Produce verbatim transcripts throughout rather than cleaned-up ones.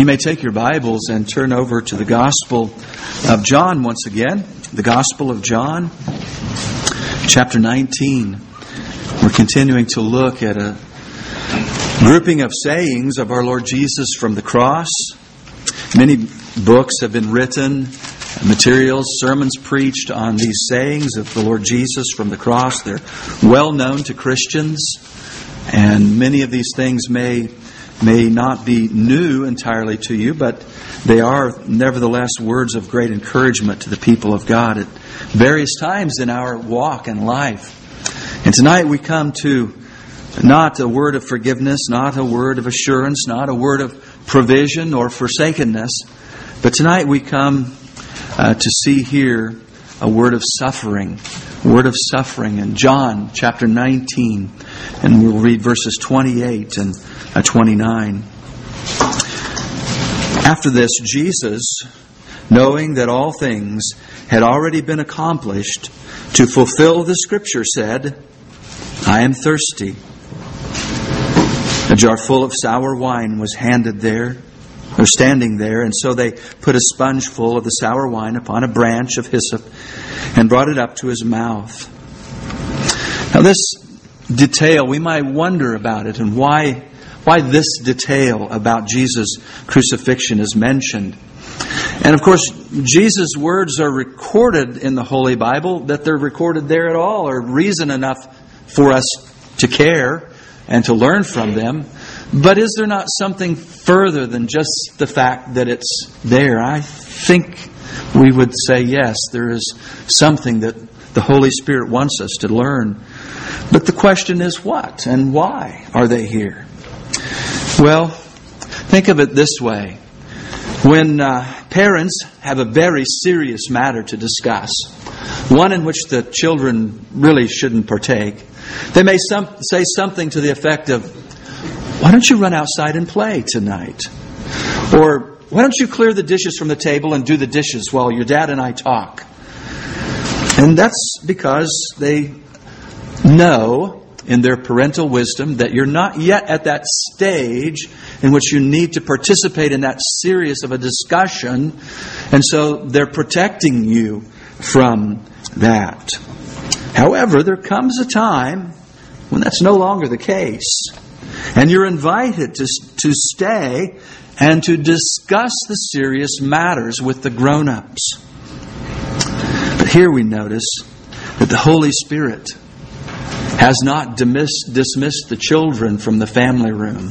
You may take your Bibles and turn over to the Gospel of John once again. The Gospel of John, chapter nineteen. We're continuing to look at a grouping of sayings of our Lord Jesus from the cross. Many books have been written, materials, sermons preached on these sayings of the Lord Jesus from the cross. They're well known to Christians, and many of these things may may not be new entirely to you, but they are nevertheless words of great encouragement to the people of God at various times in our walk and life. And tonight we come to not a word of forgiveness, not a word of assurance, not a word of provision or forsakenness, but tonight we come uh, to see here a word of suffering, a word of suffering in John chapter nineteen, and we'll read verses twenty-eight and twenty-nine. After this, Jesus, knowing that all things had already been accomplished to fulfill the Scripture, said, I am thirsty. A jar full of sour wine was handed there, or standing there, and so they put a sponge full of the sour wine upon a branch of hyssop and brought it up to his mouth. Now this detail, we might wonder about it and why Why this detail about Jesus' crucifixion is mentioned. And of course, Jesus' words are recorded in the Holy Bible. That they're recorded there at all are reason enough for us to care and to learn from them. But is there not something further than just the fact that it's there? I think we would say yes, there is something that the Holy Spirit wants us to learn. But the question is what and why are they here? Well, think of it this way. When uh, parents have a very serious matter to discuss, one in which the children really shouldn't partake, they may some, say something to the effect of, why don't you run outside and play tonight? Or, why don't you clear the dishes from the table and do the dishes while your dad and I talk? And that's because they know in their parental wisdom that you're not yet at that stage in which you need to participate in that serious of a discussion, and so they're protecting you from that. However, there comes a time when that's no longer the case, and you're invited to, to stay and to discuss the serious matters with the grown-ups. But here we notice that the Holy Spirit has not dismissed, dismissed the children from the family room.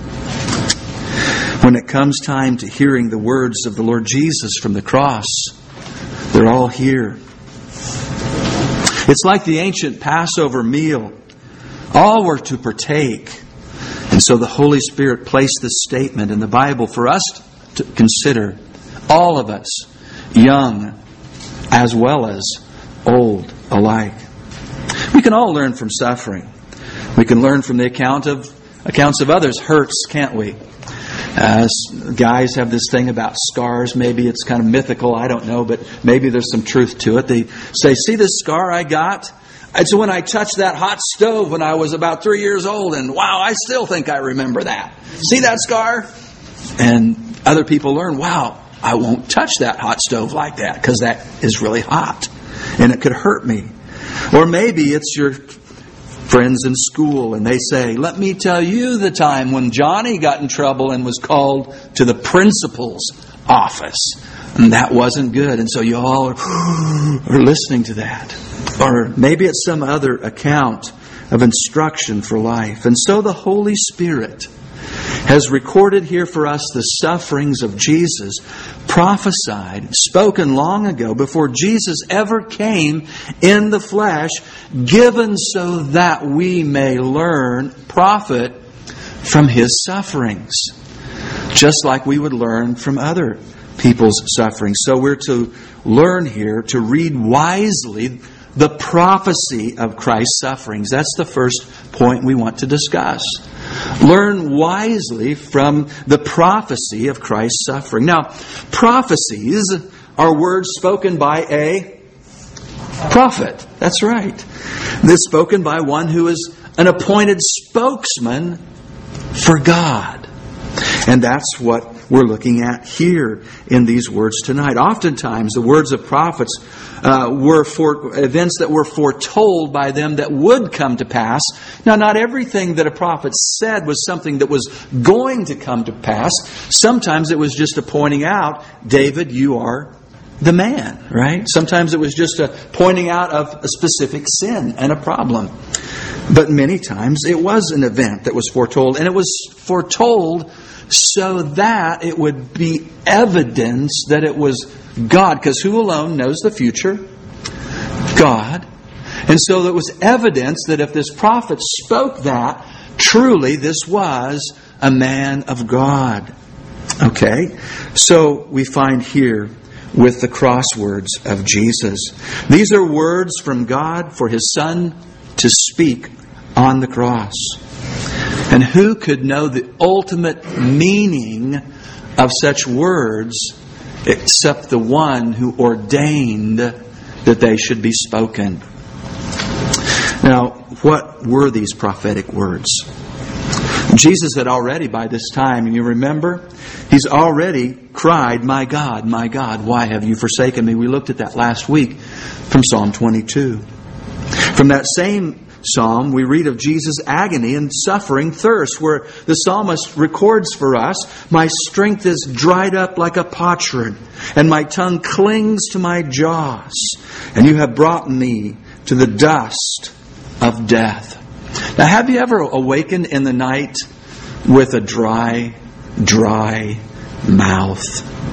When it comes time to hearing the words of the Lord Jesus from the cross, they're all here. It's like the ancient Passover meal. All were to partake. And so the Holy Spirit placed this statement in the Bible for us to consider. All of us, young as well as old alike. We can all learn from suffering. We can learn from the account of accounts of others' hurts, can't we? Uh, guys have this thing about scars. Maybe it's kind of mythical, I don't know, but maybe there's some truth to it. They say, see this scar I got? It's when I touched that hot stove when I was about three years old, and wow, I still think I remember that. See that scar? And other people learn, wow, I won't touch that hot stove like that because that is really hot and it could hurt me. Or maybe it's your friends in school and they say, let me tell you the time when Johnny got in trouble and was called to the principal's office. And that wasn't good. And so you all are, are listening to that. Or maybe it's some other account of instruction for life. And so the Holy Spirit has recorded here for us the sufferings of Jesus, prophesied, spoken long ago before Jesus ever came in the flesh, given so that we may learn, profit from His sufferings, just like we would learn from other people's sufferings. So we're to learn here to read wisely the prophecy of Christ's sufferings. That's the first point we want to discuss. Learn wisely from the prophecy of Christ's suffering. Now, prophecies are words spoken by a prophet. That's right. This is spoken by one who is an appointed spokesman for God. And that's what we're looking at here in these words tonight. Oftentimes, the words of prophets uh, were for events that were foretold by them that would come to pass. Now, not everything that a prophet said was something that was going to come to pass. Sometimes it was just a pointing out, David, you are the man, right? Sometimes it was just a pointing out of a specific sin and a problem. But many times it was an event that was foretold, and it was foretold so that it would be evidence that it was God. Because who alone knows the future? God. And so it was evidence that if this prophet spoke that, truly this was a man of God. Okay? So we find here with the crosswords of Jesus. These are words from God for His Son to speak on the cross. And who could know the ultimate meaning of such words except the one who ordained that they should be spoken? Now, what were these prophetic words? Jesus had already, by this time, and you remember, He's already cried, "My God, my God, why have you forsaken me?" We looked at that last week from Psalm twenty-two. From that same psalm, we read of Jesus' agony and suffering thirst, where the psalmist records for us, "My strength is dried up like a potsherd, and my tongue clings to my jaws. And you have brought me to the dust of death." Now, have you ever awakened in the night with a dry, dry mouth?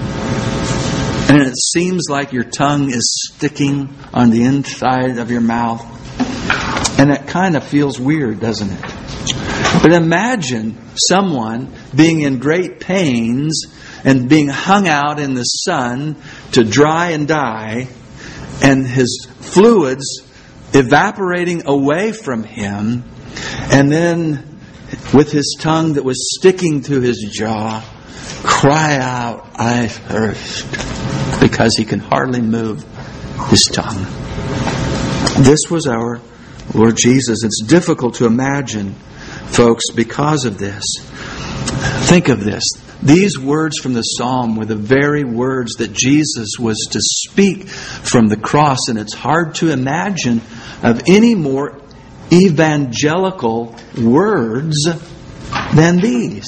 And it seems like your tongue is sticking on the inside of your mouth. And it kind of feels weird, doesn't it? But imagine someone being in great pains and being hung out in the sun to dry and die, and his fluids evaporating away from him, and then with his tongue that was sticking to his jaw, cry out, "I thirst," because he can hardly move his tongue. This was our Lord Jesus. It's difficult to imagine, folks, because of this. Think of this. These words from the psalm were the very words that Jesus was to speak from the cross, and it's hard to imagine of any more evangelical words than these.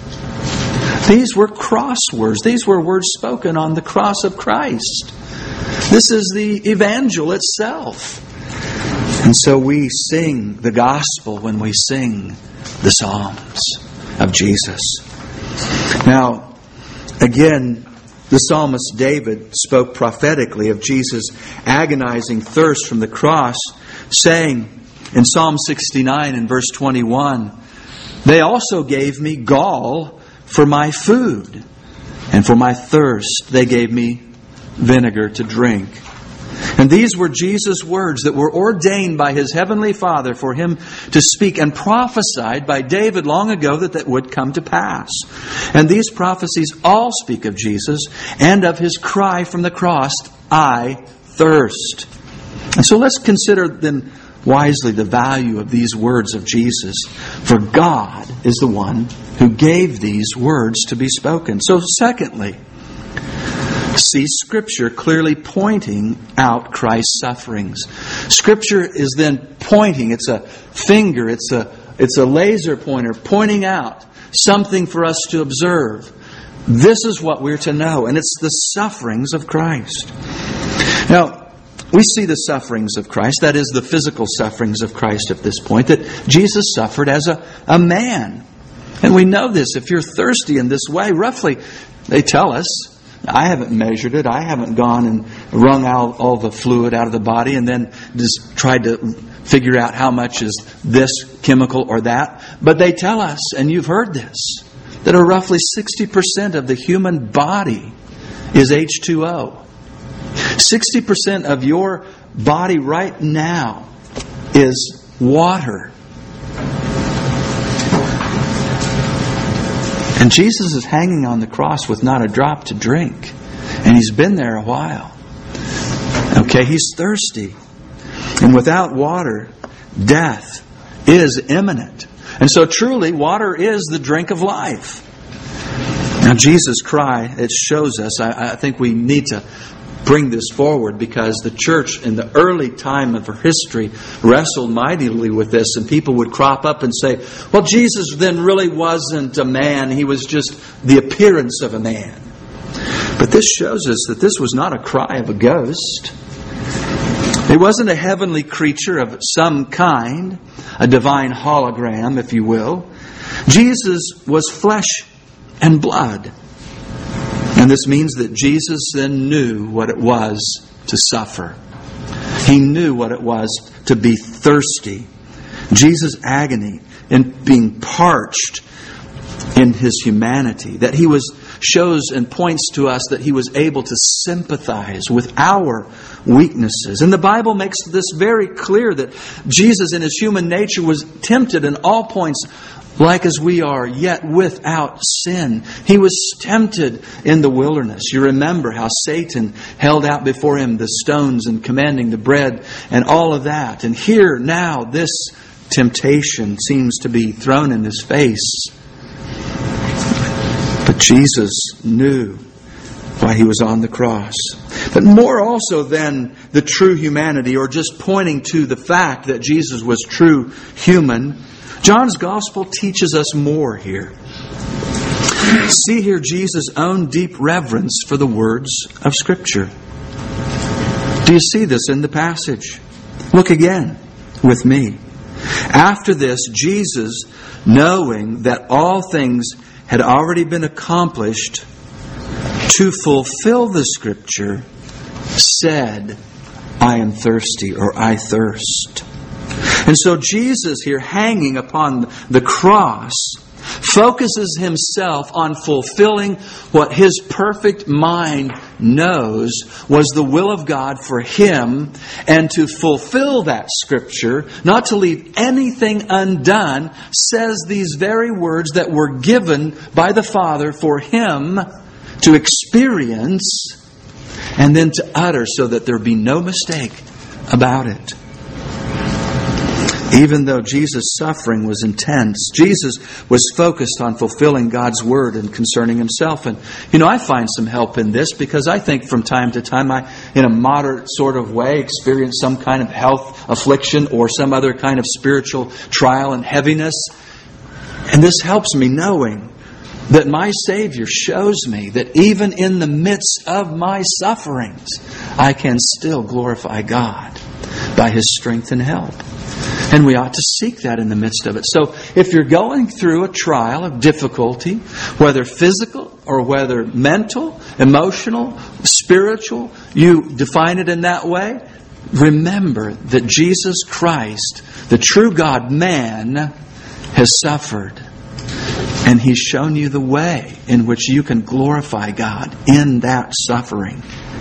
These were crosswords. These were words spoken on the cross of Christ. This is the evangel itself. And so we sing the gospel when we sing the psalms of Jesus. Now, again, the psalmist David spoke prophetically of Jesus' agonizing thirst from the cross, saying in Psalm sixty-nine and verse twenty-one, "They also gave me gall for my food, and for my thirst they gave me vinegar to drink." And these were Jesus' words that were ordained by His Heavenly Father for Him to speak, and prophesied by David long ago that that would come to pass. And these prophecies all speak of Jesus and of His cry from the cross, "I thirst." And so let's consider then wisely the value of these words of Jesus. For God is the one who gave these words to be spoken. So secondly, see Scripture clearly pointing out Christ's sufferings. Scripture is then pointing. It's a finger. It's a, it's a laser pointer pointing out something for us to observe. This is what we're to know. And it's the sufferings of Christ. Now, we see the sufferings of Christ. That is the physical sufferings of Christ at this point. That Jesus suffered as a, a man. And we know this. If you're thirsty in this way, roughly, they tell us, I haven't measured it. I haven't gone and wrung out all the fluid out of the body and then just tried to figure out how much is this chemical or that. But they tell us, and you've heard this, that a roughly sixty percent of the human body is H two O. sixty percent of your body right now is water. And Jesus is hanging on the cross with not a drop to drink. And He's been there a while. Okay, He's thirsty. And without water, death is imminent. And so truly, water is the drink of life. Now, Jesus' cry, it shows us, I, I think we need to bring this forward because the church in the early time of her history wrestled mightily with this, and people would crop up and say, well, Jesus then really wasn't a man. He was just the appearance of a man. But this shows us that this was not a cry of a ghost. It wasn't a heavenly creature of some kind, a divine hologram, if you will. Jesus was flesh and blood. And this means that Jesus then knew what it was to suffer. He knew what it was to be thirsty. Jesus' agony in being parched in His humanity, that He was shows and points to us that He was able to sympathize with our weaknesses. And the Bible makes this very clear that Jesus in His human nature was tempted in all points like as we are, yet without sin. He was tempted in the wilderness. You remember how Satan held out before Him the stones and commanding the bread and all of that. And here now this temptation seems to be thrown in His face. But Jesus knew why He was on the cross. But more also than the true humanity, or just pointing to the fact that Jesus was true human, John's Gospel teaches us more here. See here Jesus' own deep reverence for the words of Scripture. Do you see this in the passage? Look again with me. After this, Jesus, knowing that all things had already been accomplished to fulfill the Scripture, said, I am thirsty, or I thirst. And so Jesus here, hanging upon the cross, focuses Himself on fulfilling what His perfect mind knows was the will of God for Him, and to fulfill that Scripture, not to leave anything undone, says these very words that were given by the Father for Him to experience and then to utter, so that there be no mistake about it. Even though Jesus' suffering was intense, Jesus was focused on fulfilling God's Word and concerning Himself. And, you know, I find some help in this because I think from time to time I, in a moderate sort of way, experience some kind of health affliction or some other kind of spiritual trial and heaviness. And this helps me knowing that my Savior shows me that even in the midst of my sufferings, I can still glorify God by His strength and help. And we ought to seek that in the midst of it. So if you're going through a trial of difficulty, whether physical or whether mental, emotional, spiritual, you define it in that way, remember that Jesus Christ, the true God, man, has suffered. And He's shown you the way in which you can glorify God in that suffering.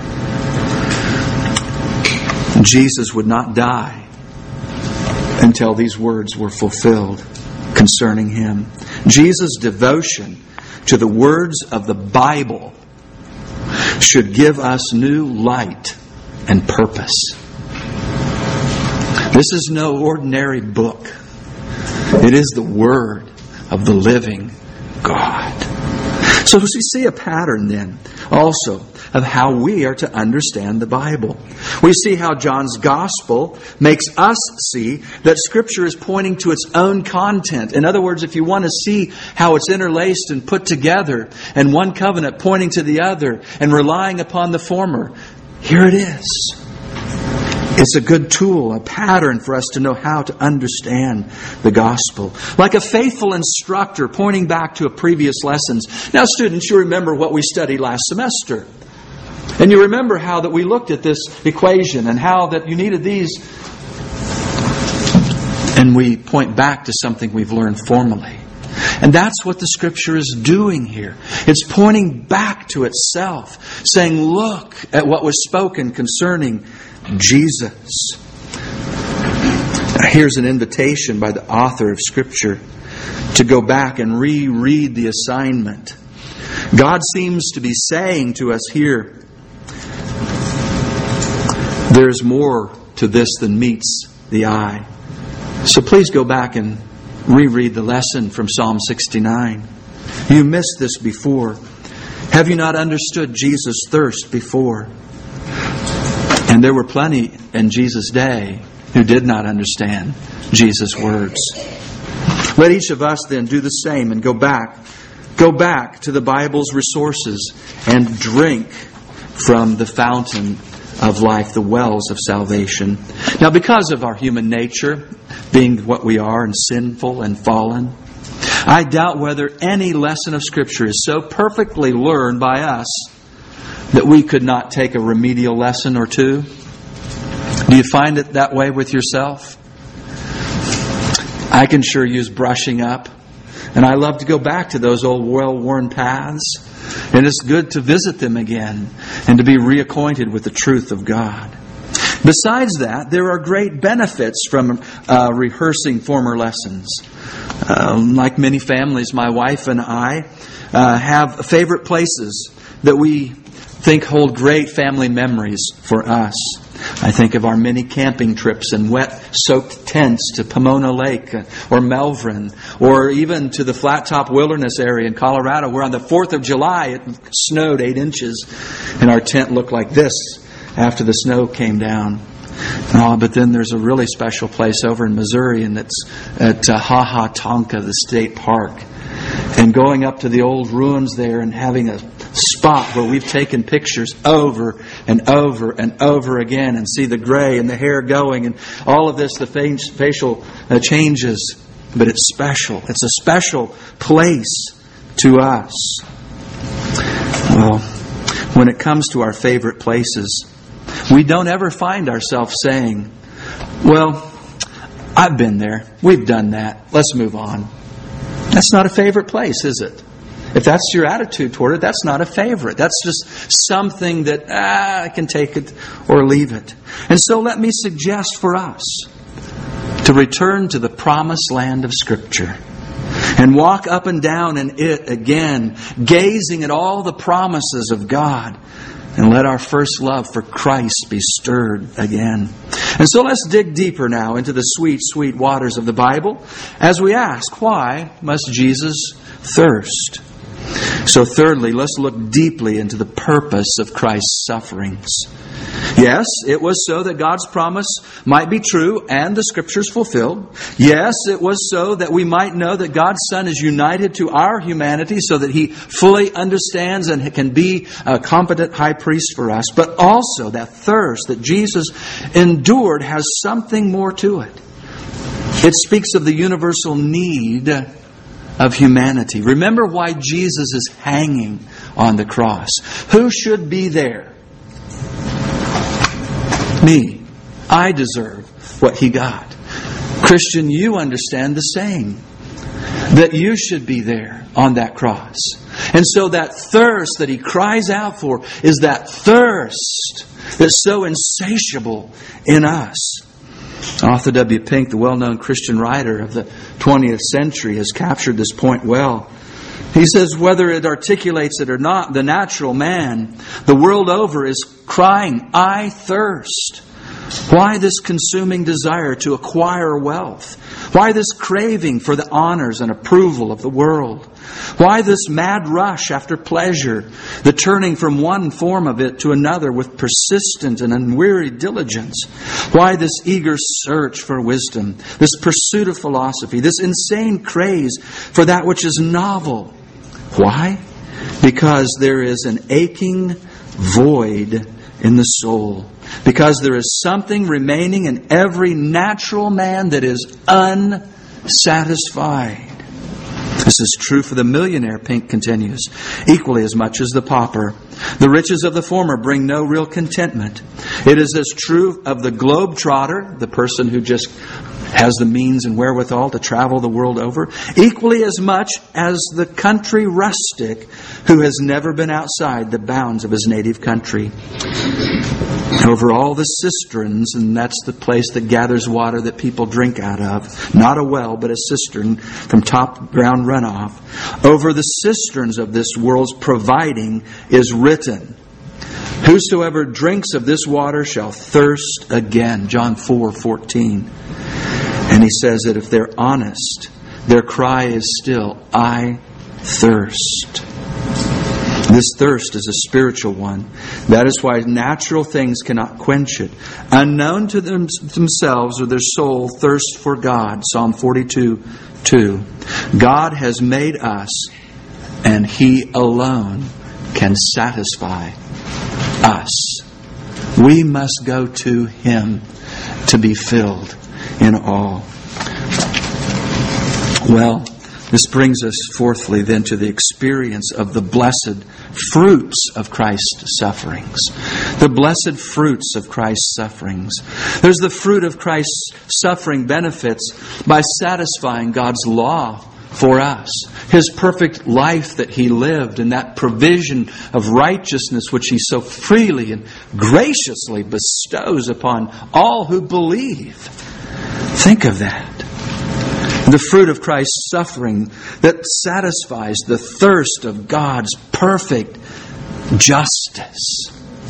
Jesus would not die until these words were fulfilled concerning Him. Jesus' devotion to the words of the Bible should give us new light and purpose. This is no ordinary book. It is the Word of the living God. So we see a pattern then also of how we are to understand the Bible. We see how John's Gospel makes us see that Scripture is pointing to its own content. In other words, if you want to see how it's interlaced and put together, and one covenant pointing to the other and relying upon the former, here it is. It's a good tool, a pattern for us to know how to understand the gospel. Like a faithful instructor pointing back to a previous lessons. Now, students, you remember what we studied last semester. And you remember how that we looked at this equation and how that you needed these. And we point back to something we've learned formally. And that's what the Scripture is doing here. It's pointing back to itself, saying, look at what was spoken concerning Jesus. Now, here's an invitation by the author of Scripture to go back and reread the assignment. God seems to be saying to us here, there's more to this than meets the eye. So please go back and reread the lesson from Psalm sixty-nine. You missed this before. Have you not understood Jesus' thirst before? And there were plenty in Jesus' day who did not understand Jesus' words. Let each of us then do the same and go back. Go back to the Bible's resources and drink from the fountain of life, the wells of salvation. Now, because of our human nature, being what we are and sinful and fallen, I doubt whether any lesson of Scripture is so perfectly learned by us that we could not take a remedial lesson or two. Do you find it that way with yourself? I can sure use brushing up. And I love to go back to those old well-worn paths. And it's good to visit them again and to be reacquainted with the truth of God. Besides that, there are great benefits from uh, rehearsing former lessons. Uh, like many families, my wife and I uh, have favorite places that we think hold great family memories for us. I think of our many camping trips and wet-soaked tents to Pomona Lake or Melvin, or even to the Flat Top Wilderness area in Colorado, where on the fourth of July it snowed eight inches and our tent looked like this after the snow came down. Oh, but then there's a really special place over in Missouri, and it's at uh, Ha Ha Tonka, the state park. And going up to the old ruins there and having a spot where we've taken pictures over and over and over again, and see the gray and the hair going and all of this, the facial changes. But it's special. It's a special place to us. Well, when it comes to our favorite places, we don't ever find ourselves saying, well, I've been there. We've done that. Let's move on. That's not a favorite place, is it? If that's your attitude toward it, that's not a favorite. That's just something that, ah, I can take it or leave it. And so let me suggest for us to return to the promised land of Scripture and walk up and down in it again, gazing at all the promises of God. And let our first love for Christ be stirred again. And so let's dig deeper now into the sweet, sweet waters of the Bible as we ask, why must Jesus thirst? So thirdly, let's look deeply into the purpose of Christ's sufferings. Yes, it was so that God's promise might be true and the Scriptures fulfilled. Yes, it was so that we might know that God's Son is united to our humanity so that He fully understands and can be a competent high priest for us. But also that thirst that Jesus endured has something more to it. It speaks of the universal need of humanity. Remember why Jesus is hanging on the cross. Who should be there? Me. I deserve what He got. Christian, you understand the same. That you should be there on that cross. And so that thirst that He cries out for is that thirst that's so insatiable in us. Arthur W. Pink, the well-known Christian writer of the twentieth century, has captured this point well. He says, whether it articulates it or not, the natural man, the world over, is crying, I thirst. Why this consuming desire to acquire wealth? Why this craving for the honors and approval of the world? Why this mad rush after pleasure, the turning from one form of it to another with persistent and unwearied diligence? Why this eager search for wisdom, this pursuit of philosophy, this insane craze for that which is novel? Why? Because there is an aching void in the soul. Because there is something remaining in every natural man that is unsatisfied. This is true for the millionaire, Pink continues, equally as much as the pauper. The riches of the former bring no real contentment. It is as true of the globetrotter, the person who just has the means and wherewithal to travel the world over, equally as much as the country rustic who has never been outside the bounds of his native country. Over all the cisterns, and that's the place that gathers water that people drink out of, not a well, but a cistern from top ground runoff. Over the cisterns of this world's providing is written, whosoever drinks of this water shall thirst again. John four fourteen. And he says that if they're honest, their cry is still, I thirst. This thirst is a spiritual one. That is why natural things cannot quench it. Unknown to them, themselves or their soul thirst for God. Psalm forty-two two. God has made us, and He alone can satisfy us. We must go to Him to be filled in all. Well, this brings us fourthly then to the experience of the blessed fruits of Christ's sufferings. The blessed fruits of Christ's sufferings. There's the fruit of Christ's suffering benefits by satisfying God's law for us. His perfect life that He lived and that provision of righteousness which He so freely and graciously bestows upon all who believe. Think of that. The fruit of Christ's suffering that satisfies the thirst of God's perfect justice.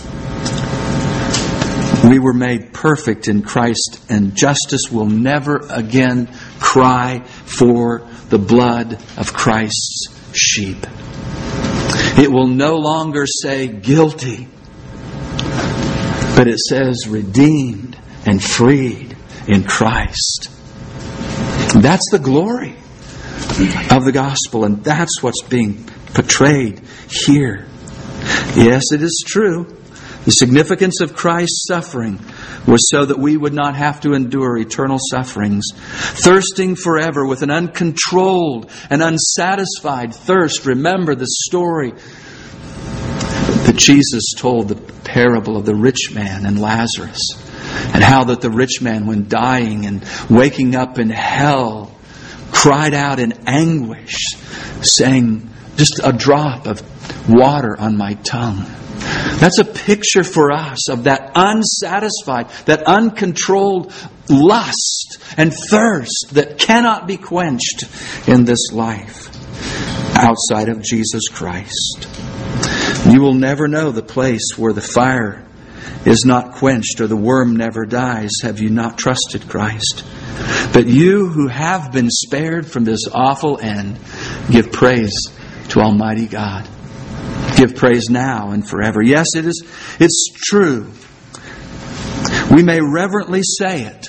We were made perfect in Christ, and justice will never again cry for the blood of Christ's sheep. It will no longer say guilty, but it says redeemed and freed in Christ. That's the glory of the gospel, and that's what's being portrayed here. Yes, it is true. The significance of Christ's suffering was so that we would not have to endure eternal sufferings, thirsting forever with an uncontrolled and unsatisfied thirst. Remember the story that Jesus told, the parable of the rich man and Lazarus. And how that the rich man, when dying and waking up in hell, cried out in anguish, saying, just a drop of water on my tongue. That's a picture for us of that unsatisfied, that uncontrolled lust and thirst that cannot be quenched in this life outside of Jesus Christ. You will never know the place where the fire is not quenched or the worm never dies, have you not trusted Christ. But you who have been spared from this awful end, give praise to Almighty God. Give praise now and forever. Yes, it is. It's true. We may reverently say it.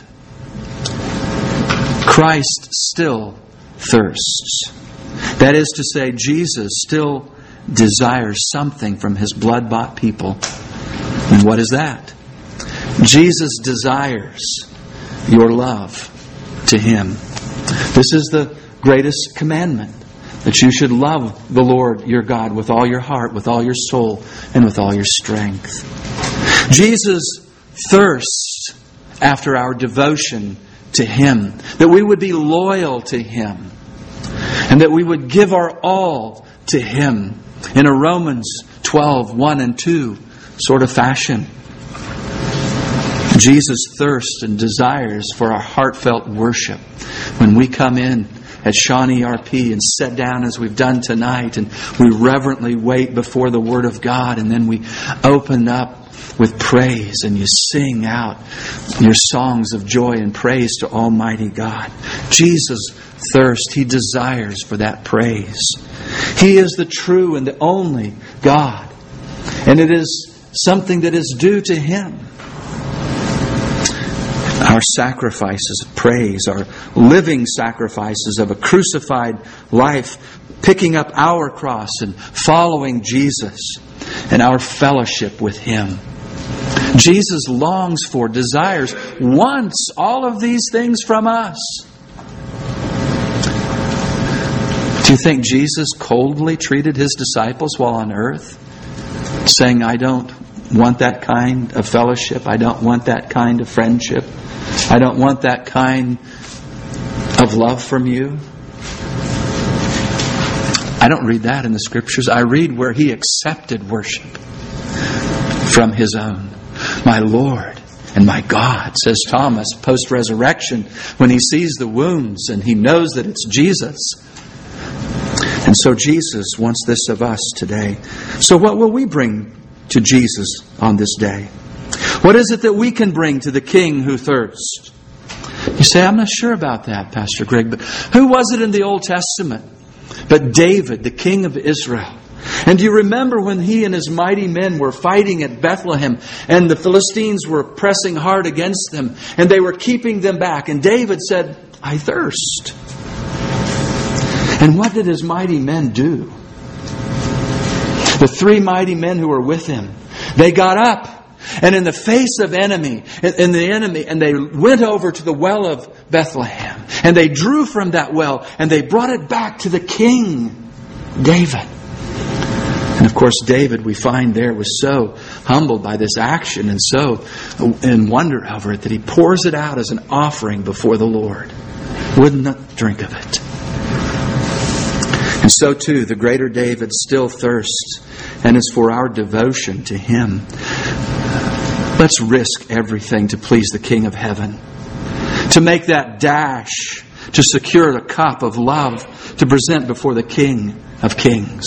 Christ still thirsts. That is to say, Jesus still desires something from His blood-bought people. And what is that? Jesus desires your love to Him. This is the greatest commandment, that you should love the Lord your God with all your heart, with all your soul, and with all your strength. Jesus thirsts after our devotion to Him, that we would be loyal to Him, and that we would give our all to Him in a Romans twelve, one and two sort of fashion. Jesus thirsts and desires for our heartfelt worship. When we come in at Shawnee R P and sit down as we've done tonight, and we reverently wait before the Word of God, and then we open up with praise and you sing out your songs of joy and praise to Almighty God. Jesus thirsts. He desires for that praise. He is the true and the only God, and it is something that is due to Him. Our sacrifices of praise, our living sacrifices of a crucified life, picking up our cross and following Jesus, and our fellowship with Him. Jesus longs for, desires, wants all of these things from us. Do you think Jesus coldly treated His disciples while on earth, saying, I don't want that kind of fellowship. I don't want that kind of friendship. I don't want that kind of love from you. I don't read that in the Scriptures. I read where He accepted worship from His own. My Lord and my God, says Thomas, post-resurrection, when he sees the wounds and he knows that it's Jesus. And so Jesus wants this of us today. So what will we bring to Jesus on this day? What is it that we can bring to the King who thirsts? You say, I'm not sure about that, Pastor Greg, but who was it in the Old Testament but David, the King of Israel, And do you remember when he and his mighty men were fighting at Bethlehem and the Philistines were pressing hard against them and they were keeping them back? And David said, I thirst. And what did his mighty men do? The three mighty men who were with him, they got up. And in the face of enemy, in the enemy, and they went over to the well of Bethlehem. And they drew from that well and they brought it back to the king, David. And of course, David, we find there, was so humbled by this action and so in wonder over it that he pours it out as an offering before the Lord. Would not drink of it. And so too, the greater David still thirsts and is for our devotion to Him. Let's risk everything to please the King of Heaven. To make that dash to secure a cup of love to present before the King of Kings.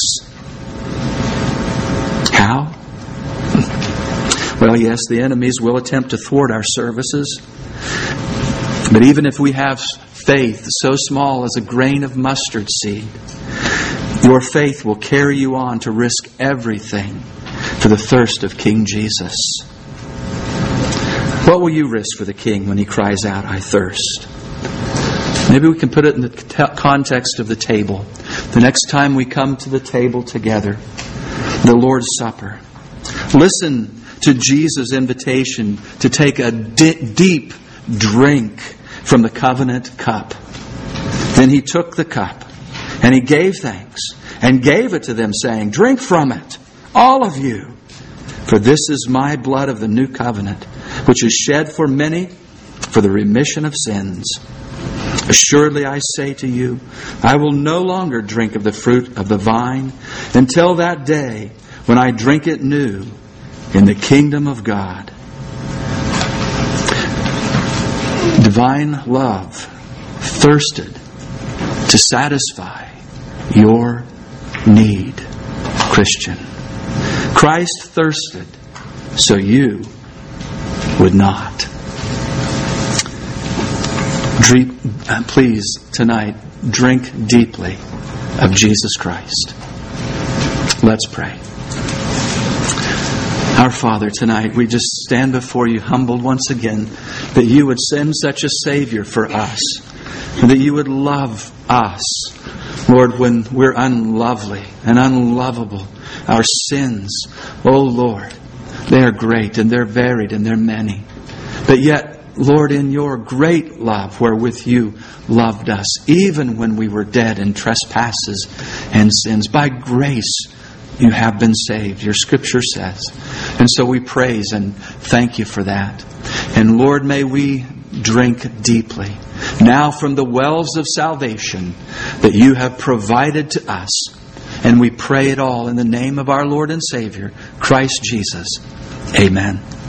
How? Well, yes, the enemies will attempt to thwart our services. But even if we have faith so small as a grain of mustard seed, your faith will carry you on to risk everything for the thirst of King Jesus. What will you risk for the King when He cries out, I thirst? Maybe we can put it in the context of the table. The next time we come to the table together, the Lord's Supper, listen to Jesus' invitation to take a di- deep drink from the covenant cup. Then He took the cup and He gave thanks and gave it to them, saying, drink from it, all of you, for this is my blood of the new covenant, which is shed for many for the remission of sins. Assuredly I say to you, I will no longer drink of the fruit of the vine until that day when I drink it new in the kingdom of God. Divine love thirsted to satisfy your need, Christian. Christ thirsted so you would not. Drink, please, tonight, drink deeply of Jesus Christ. Let's pray. Our Father, tonight we just stand before You humbled once again that You would send such a Savior for us, and that You would love us, Lord, when we're unlovely and unlovable. Our sins, oh Lord, they are great and they're varied and they're many. But yet, Lord, in Your great love wherewith You loved us, even when we were dead in trespasses and sins, by grace You have been saved, Your Scripture says. And so we praise and thank You for that. And Lord, may we drink deeply now from the wells of salvation that You have provided to us. And we pray it all in the name of our Lord and Savior, Christ Jesus. Amen.